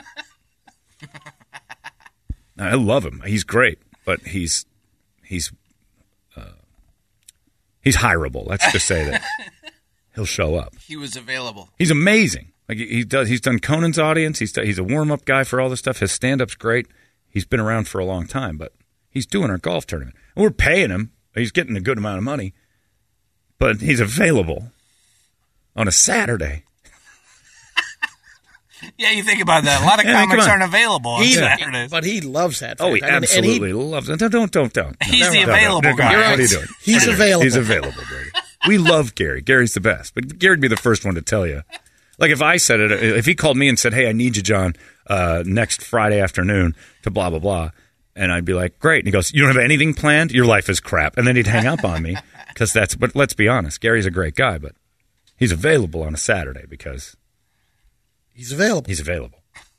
I love him. He's great, but he's hireable. Let's just say that he'll show up. He was available. He's amazing. Like he's done Conan's audience. He's a warm-up guy for all this stuff. His stand-up's great. He's been around for a long time, but he's doing our golf tournament. And we're paying him. He's getting a good amount of money, but he's available on a Saturday. Yeah, you think about that. A lot of Yeah, comics come on. aren't available on Saturdays. But he loves that. Oh, he fact. I mean, and absolutely loves it. Don't. He's the No, available come on. guy. What are you doing? He's available. He's available, Brady. We love Gary. Gary's the best. But Gary'd be the first one to tell you. Like if I said it, if he called me and said, hey, I need you, John, next Friday afternoon to blah, blah, blah. And I'd be like, great. And he goes, you don't have anything planned? Your life is crap. And then he'd hang up on me but let's be honest. Gary's a great guy, but he's available on a Saturday because He's available. he's available.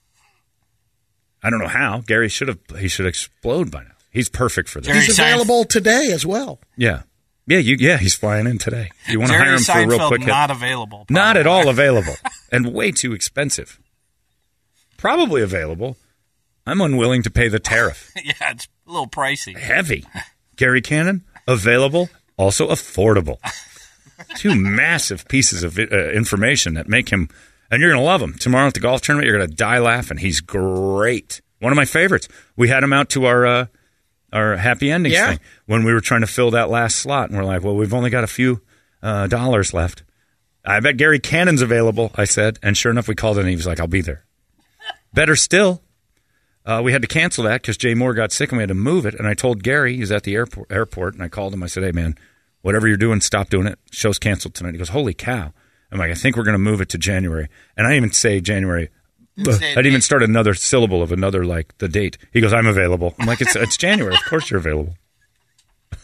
I don't know how. Gary should explode by now. He's perfect for this. Jerry He's available today as well. Yeah. Yeah, he's flying in today. If you want to Jerry hire him for a real Seinfeld quick hit. not available. Not at all available. And way too expensive. Probably available. I'm unwilling to pay the tariff. Yeah, it's a little pricey. Heavy. Gary Cannon, available, also affordable. Two massive pieces of information that make him, and you're going to love him. Tomorrow at the golf tournament, you're going to die laughing. He's great. One of my favorites. We had him out to our happy endings thing when we were trying to fill that last slot. And we're like, well, we've only got a few dollars left. I bet Gary Cannon's available, I said. And sure enough, we called in and he was like, I'll be there. Better still, we had to cancel that because Jay Moore got sick and we had to move it. And I told Gary, he's at the airport, and I called him. I said, hey, man, whatever you're doing, stop doing it. Show's canceled tonight. He goes, holy cow. I'm like, I think we're going to move it to January. And I didn't even say January. I didn't even start another syllable of the date. He goes, I'm available. I'm like, it's January. Of course you're available.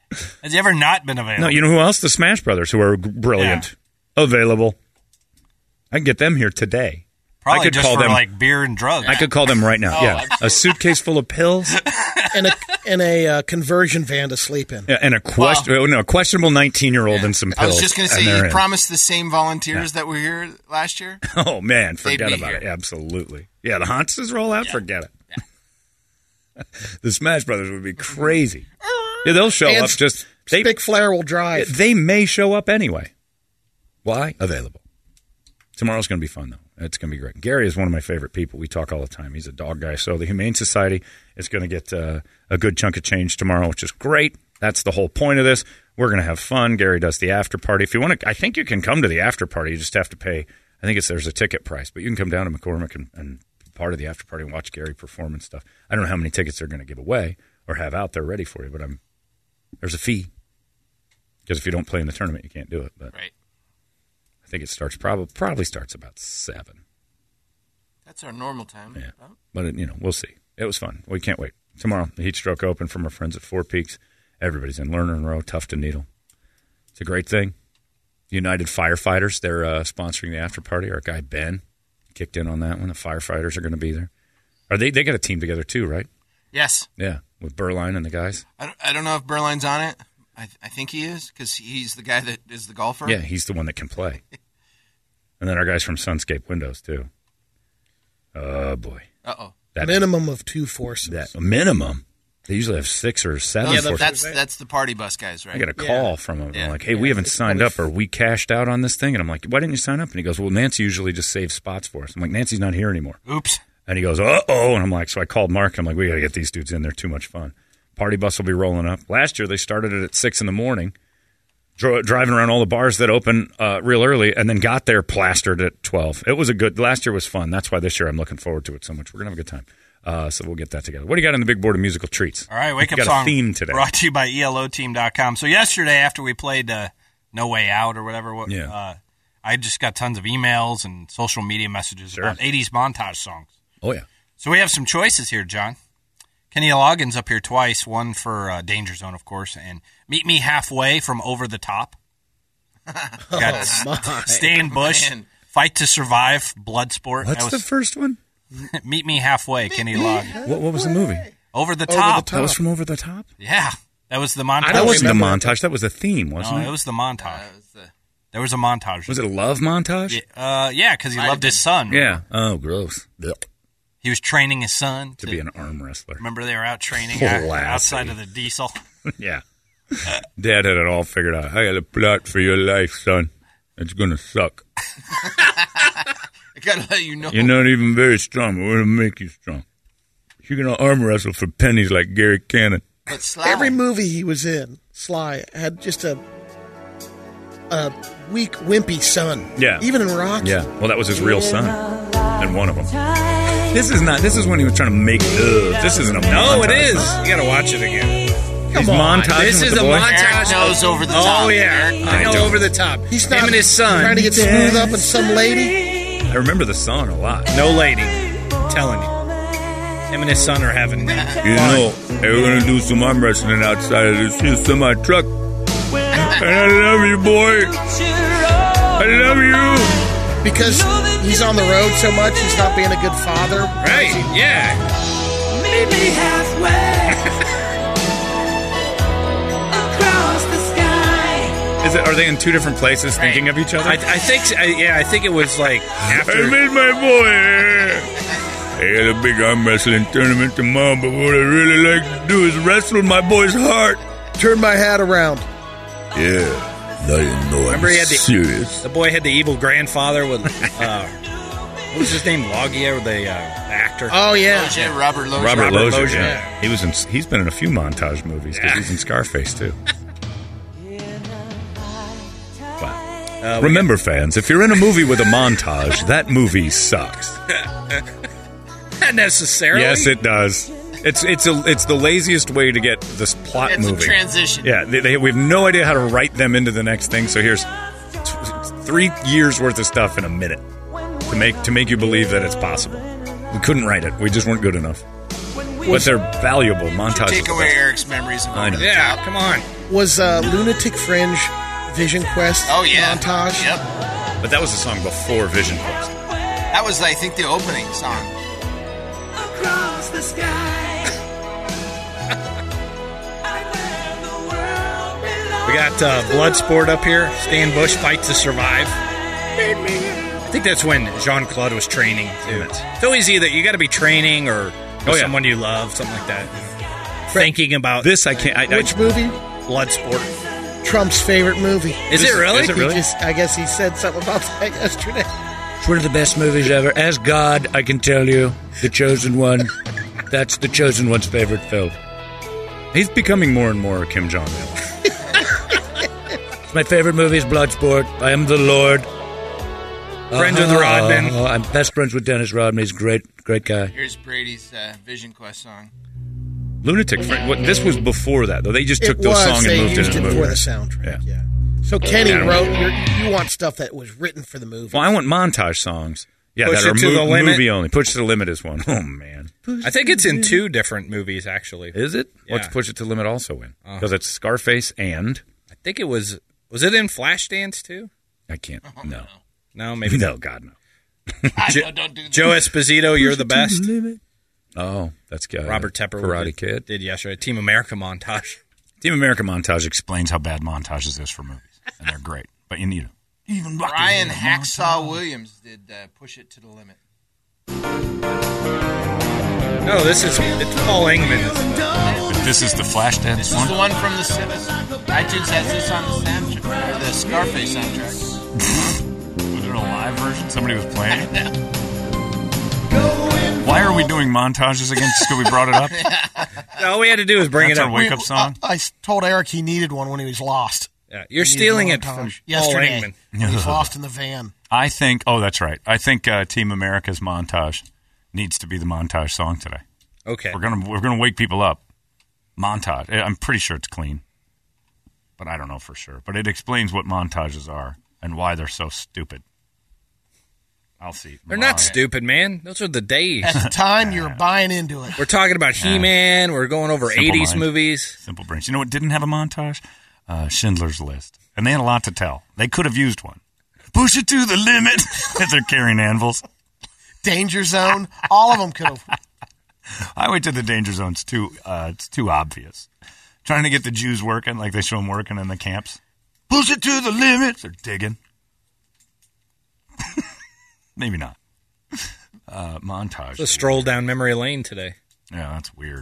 Has he ever not been available? No, you know who else? The Smash Brothers, who are brilliant. Available. I can get them here today. Probably I could just call for them, like beer and drugs. I could call them right now. Yeah, absolutely. a suitcase full of pills and a conversion van to sleep in. and a questionable 19-year-old and some pills. I was just going to and say, they're you in. promised the same volunteers that were here last year. Oh man, They'd forget be about it. here. Absolutely. Yeah, the Hanses roll out. Forget it. The Smash Brothers would be crazy. Yeah, they'll show And up. Just Big Flair will drive. They may show up anyway. Why? Available. Tomorrow's going to be fun, though. It's going to be great. Gary is one of my favorite people. We talk all the time. He's a dog guy. So the Humane Society is going to get a good chunk of change tomorrow, which is great. That's the whole point of this. We're going to have fun. Gary does the after party. If you want to, I think you can come to the after party. You just have to pay. I think there's a ticket price, but you can come down to McCormick and be part of the after party and watch Gary perform and stuff. I don't know how many tickets they're going to give away or have out there ready for you, but there's a fee. Because if you don't play in the tournament, you can't do it. But Right. I think it starts probably starts about 7. That's our normal time. Yeah, but we'll see. It was fun. We can't wait. Tomorrow, the Heat Stroke Open from our friends at Four Peaks. Everybody's in Lerner and Rowe, Tufton Needle. It's a great thing. United Firefighters, they're sponsoring the after party. Our guy Ben kicked in on that one. The firefighters are going to be there. They got a team together too, right? Yes. Yeah, with Berline and the guys. I don't know if Berline's on it. I think he is because he's the guy that is the golfer. Yeah, he's the one that can play. And then our guys from Sunscape Windows too. Oh boy. Uh-oh. Minimum of 2 forces. A minimum. They usually have 6 or 7 Yeah, forces. that's the party bus guys, right? I got a call from him. I'm like, hey, we haven't signed up, or we cashed out on this thing. And I'm like, why didn't you sign up? And he goes, well, Nancy usually just saves spots for us. I'm like, Nancy's not here anymore. Oops. And he goes, uh-oh. And I'm like, so I called Mark. I'm like, we got to get these dudes in. They're too much fun. Party bus will be rolling up. Last year, they started it at 6 in the morning, driving around all the bars that open real early, and then got there plastered at 12. It was last year was fun. That's why this year I'm looking forward to it so much. We're going to have a good time. So we'll get that together. What do you got on the big board of musical treats? All right, Wake Up got Song a theme today. brought to you by ELOteam.com. So yesterday after we played No Way Out or whatever, I just got tons of emails and social media messages about 80s montage songs. Oh, yeah. So we have some choices here, John. Kenny Loggins up here twice, one for Danger Zone, of course, and Meet Me Halfway from Over the Top. Got Stan Bush, Fight to Survive, Bloodsport. What's the first one? Meet Me Halfway, Kenny Loggins. What was the movie? Over the Top. That was from Over the Top? Yeah. That was the montage. That wasn't the montage. That was the theme, wasn't it? No, it was the montage. There was a montage. Was it a love montage? Yeah, because he loved his son. Yeah. Oh, gross. Ugh. He was training his son To be an arm wrestler. Remember they were out training Classy. outside of the diesel? Yeah. Dad had it all figured out. I got a plot for your life, son. It's going to suck. I got to let you know. You're not even very strong, but we're going to make you strong. You're going to arm wrestle for pennies like Gary Cannon. But Sly, Every movie he was in, Sly, had just a weak, wimpy son. Yeah. Even in Rocky. Yeah. Well, that was his real son. And one of them. This is when he was trying to make this isn't a montage. No, it is. You got to watch it again. He's montaging This with is the a boy. montage. Eric knows Over the Top. Oh, yeah. Eric. I know Over the Top. He's Him not and his son. trying to get smooth up with some lady. I remember the song a lot. No lady. I'm telling you. Him and his son are having You know, they were going to do some arm wrestling outside of this semi-truck. And I love you, boy. I love you. Because he's on the road so much, he's not being a good father. Right, yeah. Meet me halfway across the sky. Are they in two different places thinking of each other? I think it was like after. I made my boy. They had a big arm wrestling tournament tomorrow, but what I really like to do is wrestle my boy's heart. Turn my hat around. Yeah. Now you know Remember I'm he had serious. the boy had the evil grandfather with what was his name? Logia, the actor. Oh, yeah. Lozier, Robert Lozier. Robert Lozier, Lozier, yeah. He's been in a few montage movies because he's in Scarface too. Wow. Remember, fans, if you're in a movie with a montage, that movie sucks. Not necessarily. Yes, it does. It's the laziest way to get this plot It's moving. a transition. Yeah, we have no idea how to write them into the next thing. So here's 3 years worth of stuff in a minute to make you believe that it's possible. We couldn't write it. We just weren't good enough. But they're valuable montages. Take away Eric's memories of I know. Yeah, come on. Was Lunatic Fringe Vision Quest montage? Yep. But that was the song before Vision Quest. That was, I think, the opening song. Across the sky. We got Bloodsport up here. Stan Bush Fight to Survive. I think that's when Jean-Claude was training, too. It's always either you got to be training or someone you love, something like that. Thinking about this, I can't. Which movie? Bloodsport. Trump's favorite movie. Is it really? I guess he said something about that yesterday. It's one of the best movies ever. As God, I can tell you, The Chosen One. That's The Chosen One's favorite film. He's becoming more and more Kim Jong-un. My favorite movie is Bloodsport. I am the Lord. Friends with Rodman. I'm best friends with Dennis Rodman. He's a great guy. Here's Brady's Vision Quest song. Lunatic Fringe. This was before that, though. They just took those songs and moved it into the movie. For the soundtrack. Yeah. So Kenny wrote. You want stuff that was written for the movie. Well, I want montage songs. Yeah, Push that It to the Limit. Movie only. Push It to the Limit is one. Oh man. I think it's in 2 different movies, actually. Is it? Yeah. What's Push It to the Limit also in? Because it's Scarface and. I think it was. Was it in Flashdance too? I can't. No. No, maybe no. God no. Don't do that. Joe Esposito, you're the best. Oh, that's good. Robert Tepper, Karate Kid, did yesterday. Team America montage. Team America montage Explains how bad montages is for movies, and they're great. But you need them. Even Brian Hacksaw Williams did Push It to the Limit. No, it's Paul Engman. This is the Flashdance This one. is the one from the iTunes has this on the soundtrack, the Scarface soundtrack. Was there a live version? Somebody was playing it? Why are we doing montages again? Just because we brought it up? All we had to do was bring That's it our up. wake-up song? I told Eric he needed one when he was lost. Yeah, you're stealing it from yesterday. Paul Engman. He was lost in the van. I think. Oh, that's right. I think Team America's montage needs to be the montage song today. Okay, we're gonna wake people up. Montage. I'm pretty sure it's clean, but I don't know for sure. But it explains what montages are and why they're so stupid. I'll see. They're not stupid, man. Those are the days. At the time, you were buying into it. We're talking about He-Man. We're going over Simple 80s Minds. movies. Simple Brains. You know what didn't have a montage? Schindler's List. And they had a lot to tell. They could have used one. Push it to the limit as they're carrying anvils. Danger Zone. All of them could have. Highway to the Danger Zone's it's too obvious. Trying to get the Jews working like they show them working in the camps. Push it to the limit. They're digging. Maybe not. Montage. It's a stroll down memory lane today. Yeah, that's weird.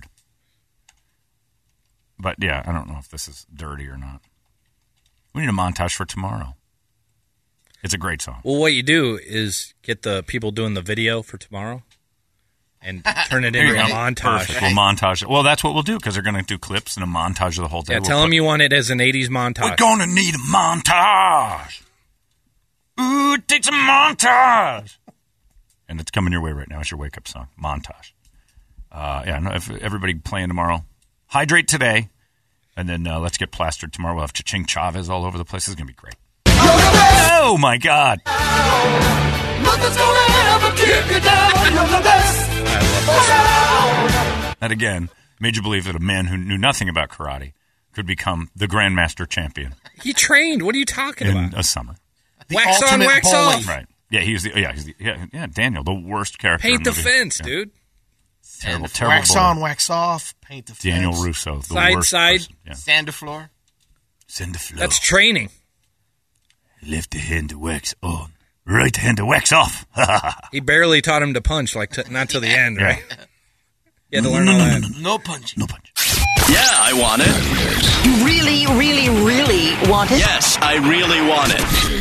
But yeah, I don't know if this is dirty or not. We need a montage for tomorrow. It's a great song. Well, what you do is get the people doing the video for tomorrow and turn it into a montage. Perfect. We'll montage it. Well, that's what we'll do because they're going to do clips and a montage of the whole day. Yeah, tell them you want it as an 80s montage. We're going to need a montage. Ooh, it takes a montage. And it's coming your way right now. It's your wake-up song, montage. If everybody playing tomorrow, hydrate today, and then let's get plastered tomorrow. We'll have Cha-Ching Chavez all over the place. It's going to be great. Oh, my God. Nothing's gonna ever keep you down. You're the best. That, again, made you believe that a man who knew nothing about karate could become the Grandmaster champion. He trained. What are you talking in about? a summer. Wax on, wax off. Right. Yeah, he's Daniel, the worst character. Paint in the movie. fence, Yeah. dude. Terrible. Wax on, wax off. Paint the fence. Daniel Russo, the Side, worst side. person. Yeah. Sand to floor. Send the flow. That's training. Left hand to wax on, right hand to wax off. He barely taught him to punch, not till the end, right? You had to learn No, all no, that. no, No punch. No punch. Yeah, I want it. You really, really, really want it? Yes, I really want it.